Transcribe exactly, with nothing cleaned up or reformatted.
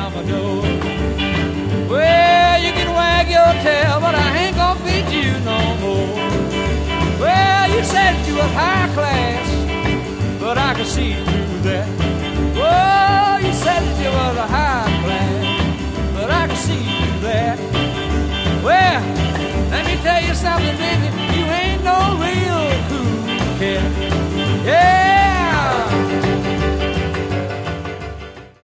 mama knows. Well, you can wag your tail, but I ain't gonna feed you no more. Well, you said you was high class, but I can see